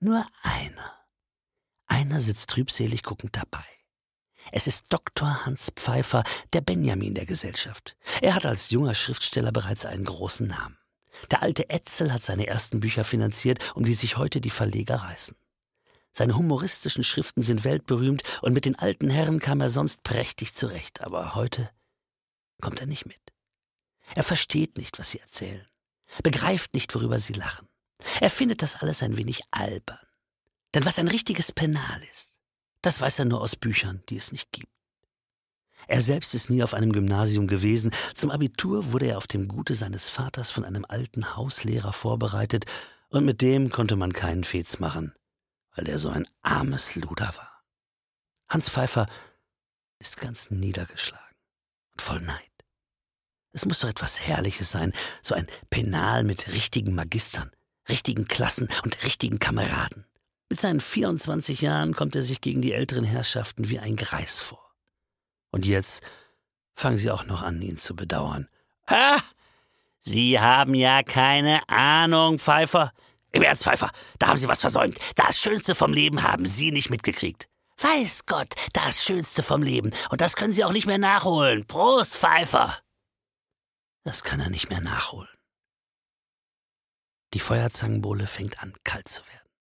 Nur einer. Einer sitzt trübselig guckend dabei. Es ist Dr. Hans Pfeiffer, der Benjamin der Gesellschaft. Er hat als junger Schriftsteller bereits einen großen Namen. Der alte Etzel hat seine ersten Bücher finanziert, um die sich heute die Verleger reißen. Seine humoristischen Schriften sind weltberühmt und mit den alten Herren kam er sonst prächtig zurecht. Aber heute kommt er nicht mit. Er versteht nicht, was sie erzählen, begreift nicht, worüber sie lachen. Er findet das alles ein wenig albern. Denn was ein richtiges Penal ist, das weiß er nur aus Büchern, die es nicht gibt. Er selbst ist nie auf einem Gymnasium gewesen. Zum Abitur wurde er auf dem Gute seines Vaters von einem alten Hauslehrer vorbereitet, und mit dem konnte man keinen Fez machen, weil er so ein armes Luder war. Hans Pfeiffer ist ganz niedergeschlagen und voll Neid. Es muss doch etwas Herrliches sein, so ein Penal mit richtigen Magistern, richtigen Klassen und richtigen Kameraden. Mit seinen 24 Jahren kommt er sich gegen die älteren Herrschaften wie ein Greis vor. Und jetzt fangen sie auch noch an, ihn zu bedauern. »Ha! Sie haben ja keine Ahnung, Pfeiffer. Im Ernst, Pfeiffer, da haben Sie was versäumt. Das Schönste vom Leben haben Sie nicht mitgekriegt. Weiß Gott, das Schönste vom Leben. Und das können Sie auch nicht mehr nachholen. Prost, Pfeiffer!« Das kann er nicht mehr nachholen. Die Feuerzangenbowle fängt an, kalt zu werden.